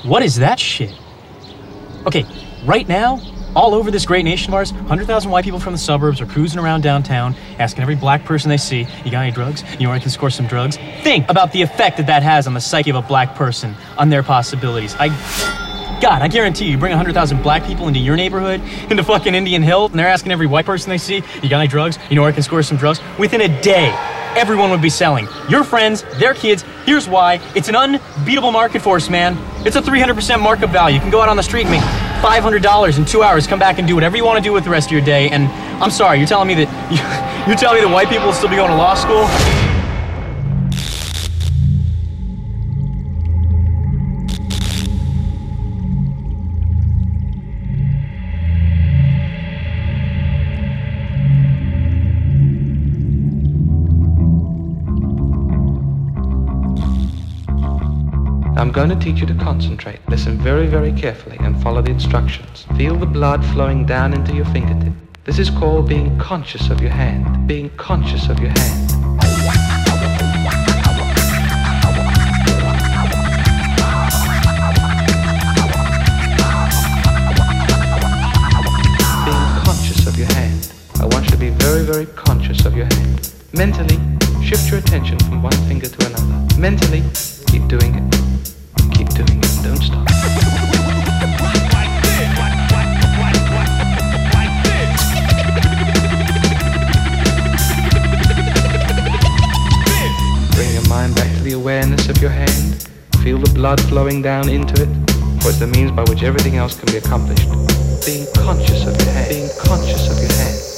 What is that shit? Okay, right now, all over this great nation of ours, 100,000 white people from the suburbs are cruising around downtown, asking every black person they see, you got any drugs? You know where I can score some drugs? Think about the effect that has on the psyche of a black person, on their possibilities. God, I guarantee you bring 100,000 black people into your neighborhood, into fucking Indian Hill, and they're asking every white person they see, you got any drugs? You know where I can score some drugs? Within a day, everyone would be selling. Your friends, their kids. Here's why. It's an unbeatable market force, man. It's a 300% markup value. You can go out on the street and make $500 in 2 hours, come back and do whatever you want to do with the rest of your day. And I'm sorry, you're telling me that white people will still be going to law school? I'm going to teach you to concentrate. Listen very, very carefully and follow the instructions. Feel the blood flowing down into your fingertip. This is called being conscious of your hand. Being conscious of your hand. Being conscious of your hand. I want you to be very, very conscious of your hand. Mentally, shift your attention from one finger to another. Mentally, keep doing it. Keep doing it, don't stop. Bring your mind back to the awareness of your hand. Feel the blood flowing down into it, for it's the means by which everything else can be accomplished. Being conscious of your hand. Being conscious of your hand.